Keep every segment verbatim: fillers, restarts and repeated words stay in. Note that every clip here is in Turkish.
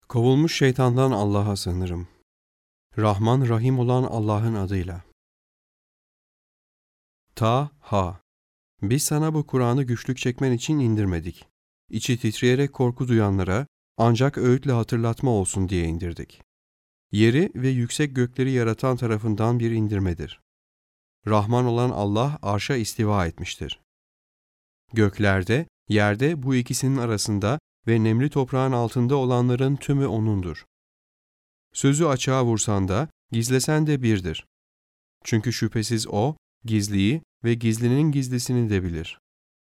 Kovulmuş şeytandan Allah'a sığınırım. Rahman Rahim olan Allah'ın adıyla. Ta-ha. Biz sana bu Kur'an'ı güçlük çekmen için indirmedik. İçi titreyerek korku duyanlara ancak öğütle hatırlatma olsun diye indirdik. Yeri ve yüksek gökleri yaratan tarafından bir indirmedir. Rahman olan Allah arşa istiva etmiştir. Göklerde, yerde bu ikisinin arasında ve nemli toprağın altında olanların tümü O'nundur. Sözü açığa vursan da, gizlesen de birdir. Çünkü şüphesiz O, gizliyi ve gizlinin gizlisini de bilir.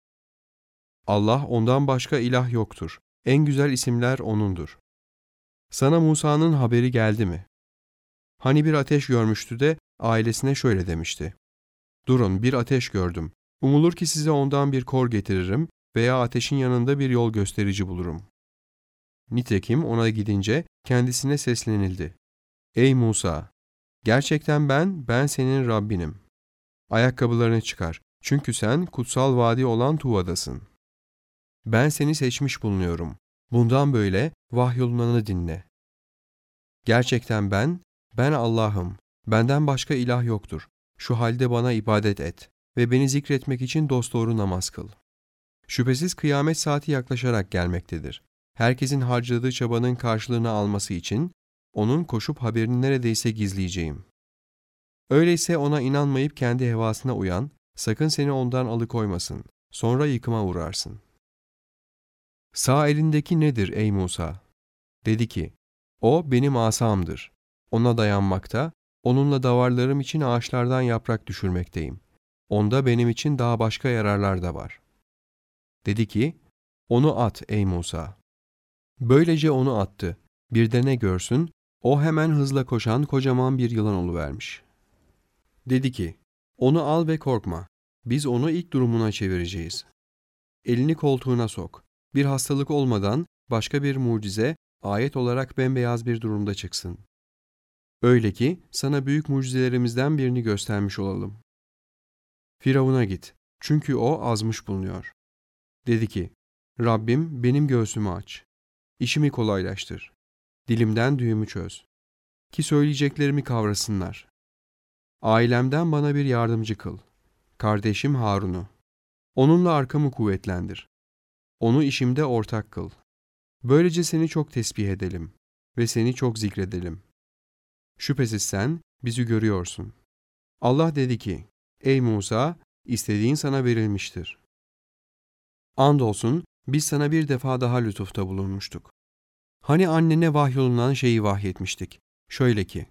Allah ondan başka ilah yoktur. En güzel isimler O'nundur. Sana Musa'nın haberi geldi mi? Hani bir ateş görmüştü de ailesine şöyle demişti. Durun, bir ateş gördüm. Umulur ki size ondan bir kor getiririm veya ateşin yanında bir yol gösterici bulurum. Nitekim ona gidince kendisine seslenildi. Ey Musa! Gerçekten ben, ben senin Rabbinim. Ayakkabılarını çıkar. Çünkü sen kutsal vadi olan Tuva'dasın. Ben seni seçmiş bulunuyorum. Bundan böyle vahyolunanı dinle. Gerçekten ben, ben Allah'ım. Benden başka ilah yoktur. Şu halde bana ibadet et ve beni zikretmek için dosdoğru namaz kıl. Şüphesiz kıyamet saati yaklaşarak gelmektedir. Herkesin harcadığı çabanın karşılığını alması için onun koşup haberini neredeyse gizleyeceğim. Öyleyse ona inanmayıp kendi hevasına uyan, sakın seni ondan alıkoymasın, sonra yıkıma uğrarsın. Sağ elindeki nedir ey Musa? Dedi ki, o benim asamdır. Ona dayanmakta, onunla davarlarım için ağaçlardan yaprak düşürmekteyim. Onda benim için daha başka yararlar da var. Dedi ki, onu at ey Musa. Böylece onu attı. Bir de ne görsün, o hemen hızla koşan kocaman bir yılan oluvermiş. Dedi ki, onu al ve korkma. Biz onu ilk durumuna çevireceğiz. Elini koltuğuna sok. Bir hastalık olmadan başka bir mucize, ayet olarak bembeyaz bir durumda çıksın. Öyle ki sana büyük mucizelerimizden birini göstermiş olalım. Firavun'a git. Çünkü o azmış bulunuyor. Dedi ki, Rabbim benim göğsümü aç. İşimi kolaylaştır. Dilimden düğümü çöz. Ki söyleyeceklerimi kavrasınlar. Ailemden bana bir yardımcı kıl. Kardeşim Harun'u. Onunla arkamı kuvvetlendir. Onu işimde ortak kıl. Böylece seni çok tesbih edelim ve seni çok zikredelim. Şüphesiz sen bizi görüyorsun. Allah dedi ki, ey Musa, istediğin sana verilmiştir. Andolsun biz sana bir defa daha lütufta bulunmuştuk. Hani annene vahyolunan şeyi vahyetmiştik. Şöyle ki,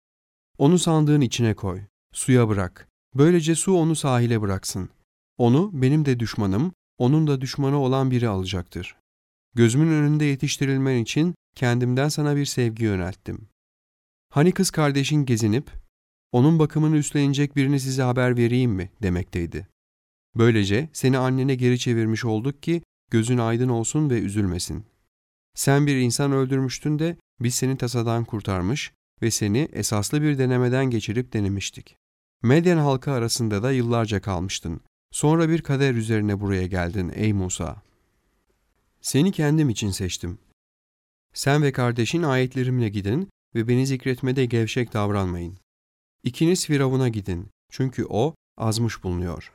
onu sandığın içine koy, suya bırak. Böylece su onu sahile bıraksın. Onu benim de düşmanım, onun da düşmanı olan biri alacaktır. Gözümün önünde yetiştirilmen için kendimden sana bir sevgi yönelttim. Hani kız kardeşin gezinip, onun bakımını üstlenecek birini size haber vereyim mi demekteydi. Böylece seni annene geri çevirmiş olduk ki gözün aydın olsun ve üzülmesin. Sen bir insan öldürmüştün de biz seni tasadan kurtarmış ve seni esaslı bir denemeden geçirip denemiştik. Medyen halkı arasında da yıllarca kalmıştın. Sonra bir kader üzerine buraya geldin ey Musa. Seni kendim için seçtim. Sen ve kardeşin ayetlerimle gidin ve beni zikretmede gevşek davranmayın. İkiniz Firavun'a gidin çünkü o azmış bulunuyor.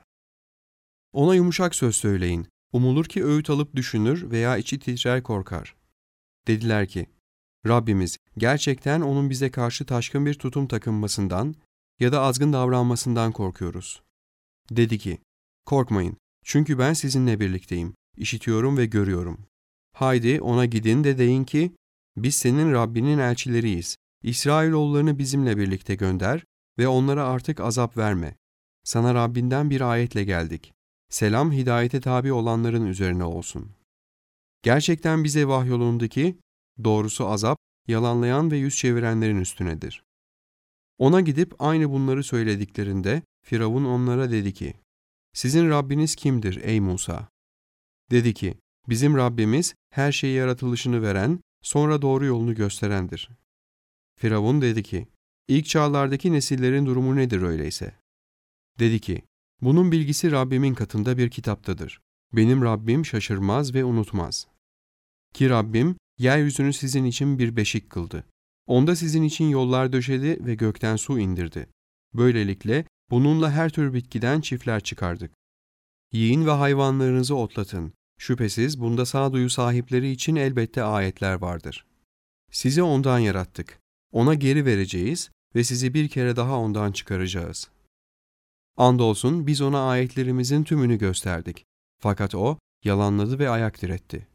Ona yumuşak söz söyleyin. Umulur ki öğüt alıp düşünür veya içi titrer korkar. Dediler ki, Rabbimiz gerçekten onun bize karşı taşkın bir tutum takınmasından ya da azgın davranmasından korkuyoruz. Dedi ki, korkmayın çünkü ben sizinle birlikteyim, işitiyorum ve görüyorum. Haydi ona gidin de deyin ki, biz senin Rabbinin elçileriyiz. İsrailoğullarını bizimle birlikte gönder ve onlara artık azap verme. Sana Rabbinden bir ayetle geldik. Selam hidayete tabi olanların üzerine olsun. Gerçekten bize vahyolundu ki, doğrusu azap, yalanlayan ve yüz çevirenlerin üstünedir. Ona gidip aynı bunları söylediklerinde, Firavun onlara dedi ki, sizin Rabbiniz kimdir ey Musa? Dedi ki, bizim Rabbimiz her şeyi yaratılışını veren, sonra doğru yolunu gösterendir. Firavun dedi ki, ilk çağlardaki nesillerin durumu nedir öyleyse? Dedi ki, bunun bilgisi Rabbimin katında bir kitaptadır. Benim Rabbim şaşırmaz ve unutmaz. Ki Rabbim Yeryüzünü sizin için bir beşik kıldı. Onda sizin için yollar döşedi ve gökten su indirdi. Böylelikle bununla her tür bitkiden çiftler çıkardık. Yiyin ve hayvanlarınızı otlatın. Şüphesiz bunda sağduyu sahipleri için elbette ayetler vardır. Sizi ondan yarattık. Ona geri vereceğiz ve sizi bir kere daha ondan çıkaracağız. Andolsun biz ona ayetlerimizin tümünü gösterdik. Fakat o yalanladı ve ayak diretti.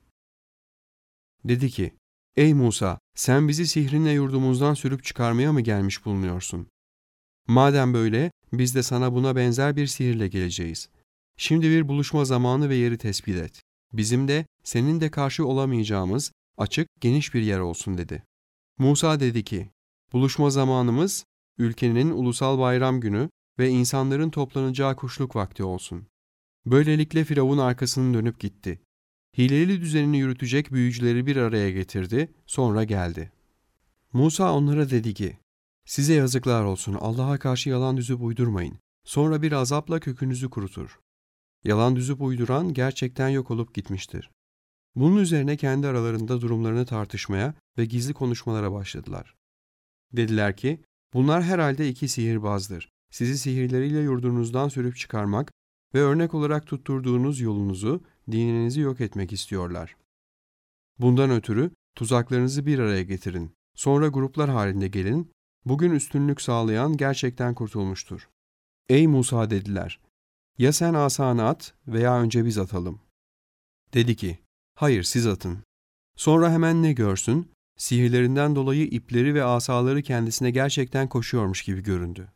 Dedi ki, ey Musa, sen bizi sihrinle yurdumuzdan sürüp çıkarmaya mı gelmiş bulunuyorsun? Madem böyle, biz de sana buna benzer bir sihirle geleceğiz. Şimdi bir buluşma zamanı ve yeri tespit et. Bizim de, senin de karşı olamayacağımız açık, geniş bir yer olsun dedi. Musa dedi ki, buluşma zamanımız, ülkenin ulusal bayram günü ve insanların toplanacağı kuşluk vakti olsun. Böylelikle Firavun arkasını dönüp gitti. Hileli düzenini yürütecek büyücüleri bir araya getirdi, sonra geldi. Musa onlara dedi ki, size yazıklar olsun, Allah'a karşı yalan düzüp uydurmayın. Sonra bir azapla kökünüzü kurutur. Yalan düzüp uyduran gerçekten yok olup gitmiştir. Bunun üzerine kendi aralarında durumlarını tartışmaya ve gizli konuşmalara başladılar. Dediler ki, bunlar herhalde iki sihirbazdır. Sizi sihirleriyle yurdunuzdan sürüp çıkarmak ve örnek olarak tutturduğunuz yolunuzu, dininizi yok etmek istiyorlar. Bundan ötürü tuzaklarınızı bir araya getirin. Sonra gruplar halinde gelin. Bugün üstünlük sağlayan gerçekten kurtulmuştur. Ey Musa dediler. Ya sen asanı at veya önce biz atalım. Dedi ki, hayır siz atın. Sonra hemen ne görsün? Sihirlerinden dolayı ipleri ve asaları kendisine gerçekten koşuyormuş gibi göründü.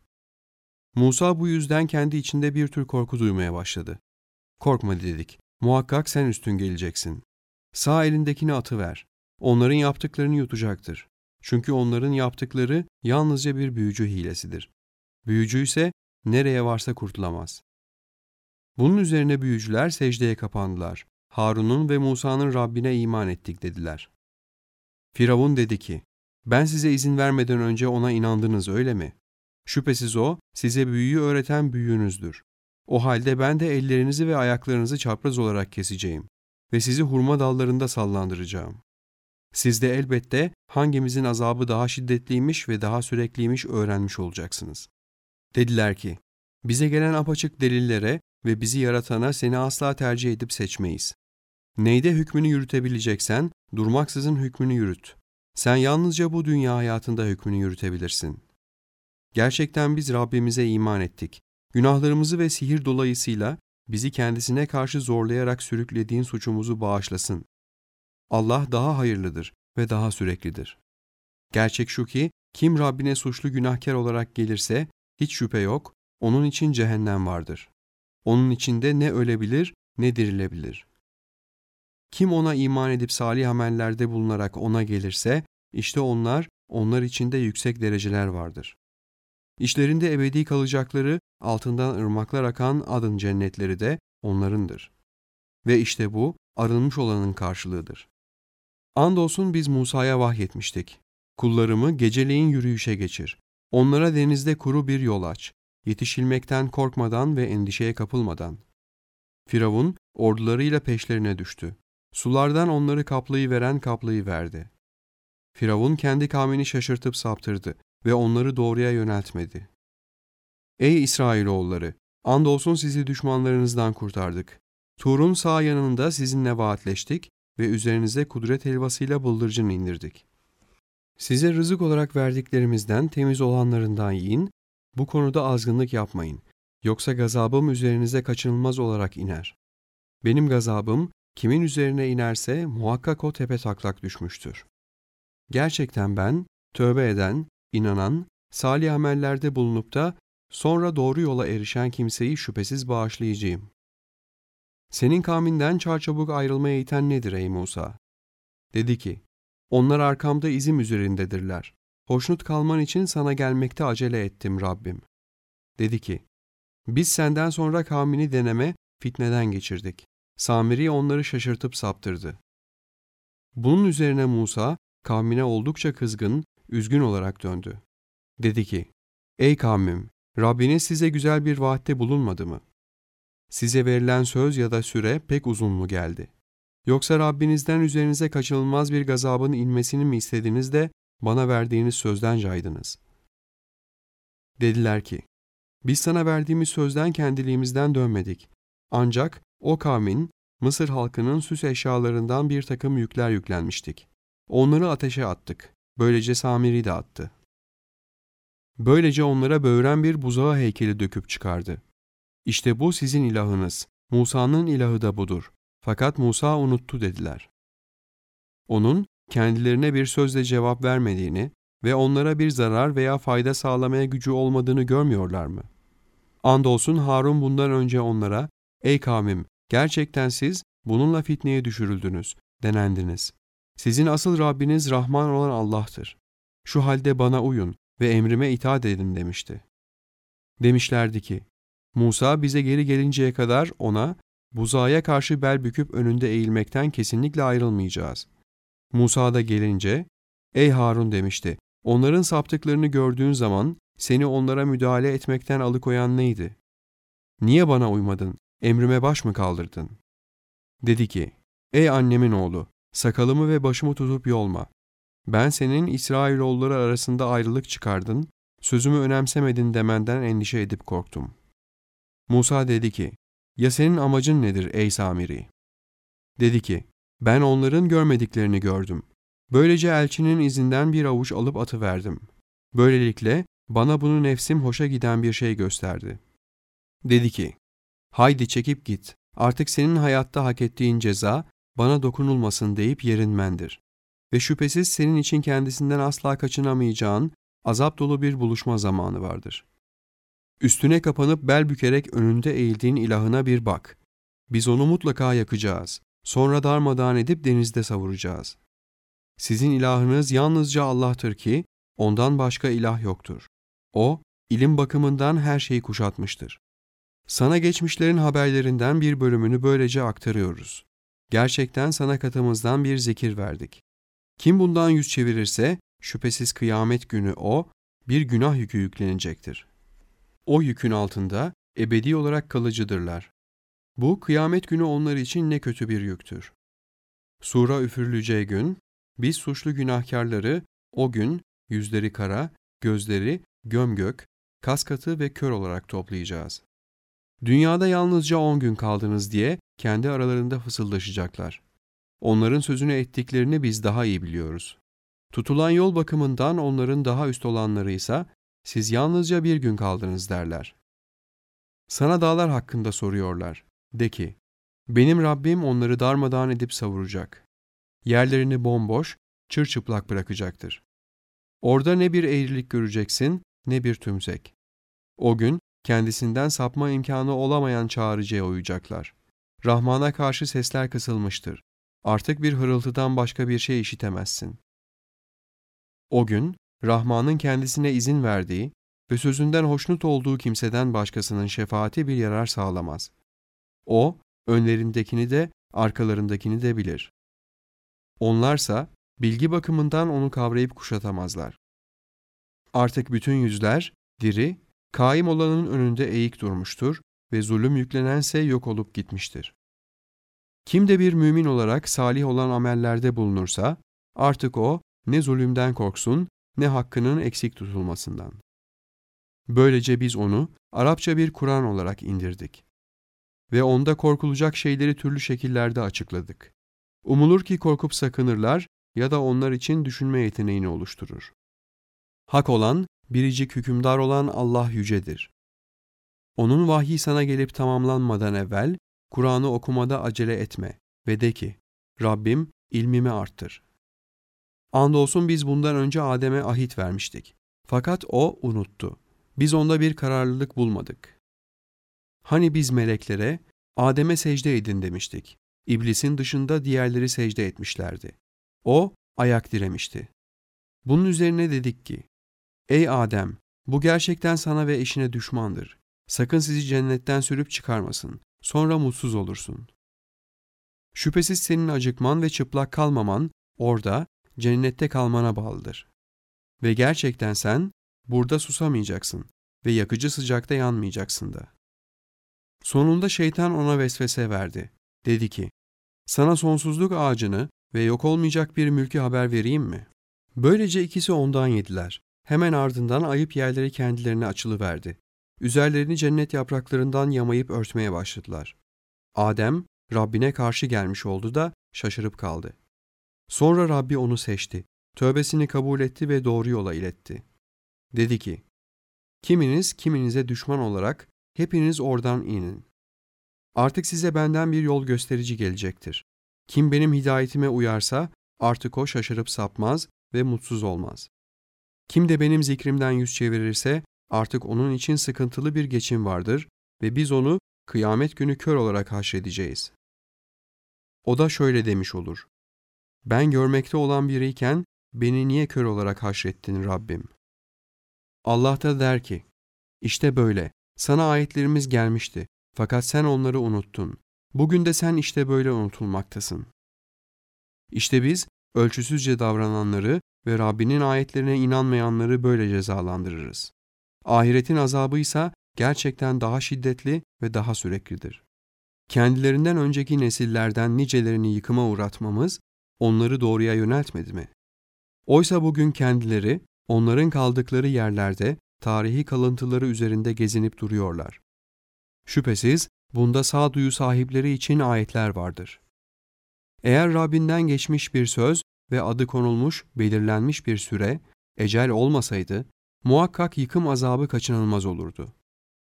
Musa bu yüzden kendi içinde bir tür korku duymaya başladı. Korkma dedik, muhakkak sen üstün geleceksin. Sağ elindekini atıver. Onların yaptıklarını yutacaktır. Çünkü onların yaptıkları yalnızca bir büyücü hilesidir. Büyücü ise nereye varsa kurtulamaz. Bunun üzerine büyücüler secdeye kapandılar. Harun'un ve Musa'nın Rabbine iman ettik dediler. Firavun dedi ki, ben size izin vermeden önce ona inandınız öyle mi? Şüphesiz o, size büyüyü öğreten büyüğünüzdür. O halde ben de ellerinizi ve ayaklarınızı çapraz olarak keseceğim ve sizi hurma dallarında sallandıracağım. Siz de elbette hangimizin azabı daha şiddetliymiş ve daha sürekliymiş öğrenmiş olacaksınız. Dediler ki, bize gelen apaçık delillere ve bizi yaratana seni asla tercih edip seçmeyiz. Neyde hükmünü yürütebileceksen, durmaksızın hükmünü yürüt. Sen yalnızca bu dünya hayatında hükmünü yürütebilirsin. Gerçekten biz Rabbimize iman ettik. Günahlarımızı ve sihir dolayısıyla bizi kendisine karşı zorlayarak sürüklediğin suçumuzu bağışlasın. Allah daha hayırlıdır ve daha süreklidir. Gerçek şu ki, kim Rabbine suçlu günahkar olarak gelirse, hiç şüphe yok, onun için cehennem vardır. Onun içinde ne ölebilir ne dirilebilir. Kim ona iman edip salih amellerde bulunarak ona gelirse, işte onlar, onlar içinde yüksek dereceler vardır. İşlerinde ebedi kalacakları, altından ırmaklar akan adın cennetleri de onlarındır. Ve işte bu, arınmış olanın karşılığıdır. Andolsun biz Musa'ya vahyetmiştik. Kullarımı geceleyin yürüyüşe geçir. Onlara denizde kuru bir yol aç. Yetişilmekten korkmadan ve endişeye kapılmadan. Firavun ordularıyla peşlerine düştü. Sulardan onları kaplayıveren kaplayıverdi. Firavun kendi kavmini şaşırtıp saptırdı ve onları doğruya yöneltmedi. Ey İsrailoğulları! Andolsun sizi düşmanlarınızdan kurtardık. Tur'un sağ yanında sizinle vaatleştik ve üzerinize kudret helvasıyla bıldırcın indirdik. Size rızık olarak verdiklerimizden temiz olanlarından yiyin, bu konuda azgınlık yapmayın. Yoksa gazabım üzerinize kaçınılmaz olarak iner. Benim gazabım kimin üzerine inerse muhakkak o tepetaklak düşmüştür. Gerçekten ben, tövbe eden, inanan, salih amellerde bulunup da sonra doğru yola erişen kimseyi şüphesiz bağışlayacağım. Senin kavminden çarçabuk ayrılmaya iten nedir ey Musa? Dedi ki, onlar arkamda izim üzerindedirler. Hoşnut kalman için sana gelmekte acele ettim Rabbim. Dedi ki, biz senden sonra kavmini deneme, fitneden geçirdik. Samiri onları şaşırtıp saptırdı. Bunun üzerine Musa, kavmine oldukça kızgın, üzgün olarak döndü. Dedi ki, ey kavmim, Rabbiniz size güzel bir vaatte bulunmadı mı? Size verilen söz ya da süre pek uzun mu geldi? Yoksa Rabbinizden üzerinize kaçınılmaz bir gazabın inmesini mi istediniz de bana verdiğiniz sözden caydınız? Dediler ki, biz sana verdiğimiz sözden kendiliğimizden dönmedik. Ancak o kavmin, Mısır halkının süs eşyalarından bir takım yükler yüklenmiştik. Onları ateşe attık. Böylece Samiri de attı. Böylece onlara böğren bir buzağı heykeli döküp çıkardı. İşte bu sizin ilahınız. Musa'nın ilahı da budur. Fakat Musa unuttu dediler. Onun kendilerine bir sözle cevap vermediğini ve onlara bir zarar veya fayda sağlamaya gücü olmadığını görmüyorlar mı? Andolsun Harun bundan önce onlara, ''Ey kavmim, gerçekten siz bununla fitneye düşürüldünüz, denendiniz. Sizin asıl Rabbiniz Rahman olan Allah'tır. Şu halde bana uyun ve emrime itaat edin.'' demişti. Demişlerdi ki, Musa bize geri gelinceye kadar ona, buzağa karşı bel büküp önünde eğilmekten kesinlikle ayrılmayacağız. Musa da gelince, ''Ey Harun'' demişti, ''onların saptıklarını gördüğün zaman seni onlara müdahale etmekten alıkoyan neydi? Niye bana uymadın, emrime baş mı kaldırdın?'' Dedi ki, ''Ey annemin oğlu, sakalımı ve başımı tutup yolma. Ben senin İsrailoğulları arasında ayrılık çıkardın, sözümü önemsemedin demenden endişe edip korktum.'' Musa dedi ki, ''Ya senin amacın nedir ey Samiri?'' Dedi ki, ''Ben onların görmediklerini gördüm. Böylece elçinin izinden bir avuç alıp atıverdim. Böylelikle bana bunu nefsim hoşa giden bir şey gösterdi. Dedi ki, haydi çekip git, artık senin hayatta hak ettiğin ceza bana dokunulmasın deyip yerinmendir. Ve şüphesiz senin için kendisinden asla kaçınamayacağın azap dolu bir buluşma zamanı vardır. Üstüne kapanıp bel bükerek önünde eğildiğin ilahına bir bak. Biz onu mutlaka yakacağız. Sonra darmadağın edip denizde savuracağız. Sizin ilahınız yalnızca Allah'tır ki ondan başka ilah yoktur. O, ilim bakımından her şeyi kuşatmıştır. Sana geçmişlerin haberlerinden bir bölümünü böylece aktarıyoruz. Gerçekten sana katımızdan bir zikir verdik. Kim bundan yüz çevirirse şüphesiz kıyamet günü o, bir günah yükü yüklenecektir. O yükün altında ebedi olarak kalıcıdırlar. Bu kıyamet günü onlar için ne kötü bir yüktür. Sura üfürüleceği gün, biz suçlu günahkarları o gün yüzleri kara, gözleri gömgök, kaskatı ve kör olarak toplayacağız. Dünyada yalnızca on gün kaldınız diye kendi aralarında fısıldaşacaklar. Onların sözünü ettiklerini biz daha iyi biliyoruz. Tutulan yol bakımından onların daha üst olanları ise siz yalnızca bir gün kaldınız derler. Sana dağlar hakkında soruyorlar. De ki, benim Rabbim onları darmadağın edip savuracak. Yerlerini bomboş, çırçıplak bırakacaktır. Orada ne bir eğrilik göreceksin, ne bir tümsek. O gün kendisinden sapma imkanı olamayan çağrıcıya uyacaklar. Rahman'a karşı sesler kısılmıştır. Artık bir hırıltıdan başka bir şey işitemezsin. O gün, Rahman'ın kendisine izin verdiği ve sözünden hoşnut olduğu kimseden başkasının şefaati bir yarar sağlamaz. O, önlerindekini de, arkalarındakini de bilir. Onlarsa, bilgi bakımından onu kavrayıp kuşatamazlar. Artık bütün yüzler, diri, kaim olanın önünde eğik durmuştur ve zulüm yüklenense yok olup gitmiştir. Kim de bir mümin olarak salih olan amellerde bulunursa, artık o, ne zulümden korksun, ne hakkının eksik tutulmasından. Böylece biz onu, Arapça bir Kur'an olarak indirdik. Ve onda korkulacak şeyleri türlü şekillerde açıkladık. Umulur ki korkup sakınırlar ya da onlar için düşünme yeteneğini oluşturur. Hak olan, biricik hükümdar olan Allah yücedir. Onun vahyi sana gelip tamamlanmadan evvel, Kur'an'ı okumada acele etme ve de ki, Rabbim ilmimi arttır. Andolsun biz bundan önce Adem'e ahit vermiştik. Fakat o unuttu. Biz onda bir kararlılık bulmadık. Hani biz meleklere, Adem'e secde edin demiştik. İblisin dışında diğerleri secde etmişlerdi. O, ayak diremişti. Bunun üzerine dedik ki, ey Adem, bu gerçekten sana ve eşine düşmandır. Sakın sizi cennetten sürüp çıkarmasın. Sonra mutsuz olursun. Şüphesiz senin acıkman ve çıplak kalmaman, orada, cennette kalmana bağlıdır. Ve gerçekten sen, burada susamayacaksın ve yakıcı sıcakta yanmayacaksın da. Sonunda şeytan ona vesvese verdi. Dedi ki, Sana sonsuzluk ağacını ve yok olmayacak bir mülkü haber vereyim mi? Böylece ikisi ondan yediler. Hemen ardından ayıp yerleri kendilerine açılıverdi. Üzerlerini cennet yapraklarından yamayıp örtmeye başladılar. Adem, Rabbine karşı gelmiş oldu da şaşırıp kaldı. Sonra Rabbi onu seçti. Tövbesini kabul etti ve doğru yola iletti. Dedi ki, kiminiz kiminize düşman olarak hepiniz oradan inin. Artık size benden bir yol gösterici gelecektir. Kim benim hidayetime uyarsa artık o şaşırıp sapmaz ve mutsuz olmaz. Kim de benim zikrimden yüz çevirirse artık onun için sıkıntılı bir geçim vardır ve biz onu kıyamet günü kör olarak haşredeceğiz. O da şöyle demiş olur. Ben görmekte olan biriyken beni niye kör olarak haşrettin Rabbim? Allah da der ki, işte böyle, sana ayetlerimiz gelmişti, fakat sen onları unuttun. Bugün de sen işte böyle unutulmaktasın. İşte biz, ölçüsüzce davrananları ve Rabbinin ayetlerine inanmayanları böyle cezalandırırız. Ahiretin azabı ise gerçekten daha şiddetli ve daha süreklidir. Kendilerinden önceki nesillerden nicelerini yıkıma uğratmamız, onları doğruya yöneltmedi mi? Oysa bugün kendileri, onların kaldıkları yerlerde tarihi kalıntıları üzerinde gezinip duruyorlar. Şüphesiz bunda sağduyu sahipleri için ayetler vardır. Eğer Rabbinden geçmiş bir söz ve adı konulmuş, belirlenmiş bir süre, ecel olmasaydı, muhakkak yıkım azabı kaçınılmaz olurdu.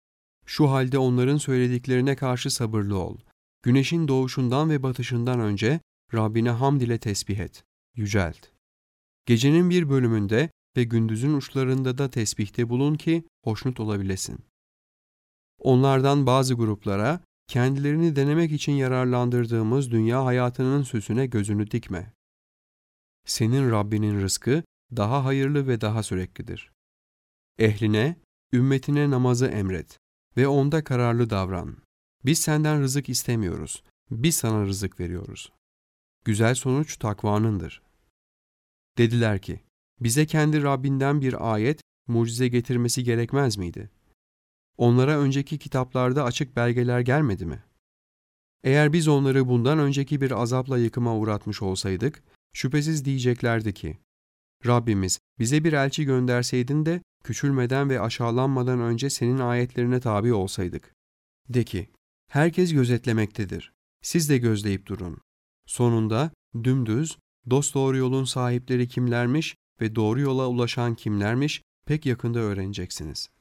Şu halde onların söylediklerine karşı sabırlı ol. Güneşin doğuşundan ve batışından önce Rabbine hamd ile tesbih et, yücelt. Gecenin bir bölümünde ve gündüzün uçlarında da tesbihte bulun ki hoşnut olabilesin. Onlardan bazı gruplara, kendilerini denemek için yararlandırdığımız dünya hayatının süsüne gözünü dikme. Senin Rabbinin rızkı daha hayırlı ve daha süreklidir. Ehline, ümmetine namazı emret ve onda kararlı davran. Biz senden rızık istemiyoruz, biz sana rızık veriyoruz. Güzel sonuç takvanındır. Dediler ki, bize kendi Rabbinden bir ayet, mucize getirmesi gerekmez miydi? Onlara önceki kitaplarda açık belgeler gelmedi mi? Eğer biz onları bundan önceki bir azapla yıkıma uğratmış olsaydık, şüphesiz diyeceklerdi ki, Rabbimiz bize bir elçi gönderseydin de küçülmeden ve aşağılanmadan önce senin ayetlerine tabi olsaydık. De ki, herkes gözetlemektedir. Siz de gözleyip durun. Sonunda dümdüz, dosdoğru yolun sahipleri kimlermiş ve doğru yola ulaşan kimlermiş pek yakında öğreneceksiniz.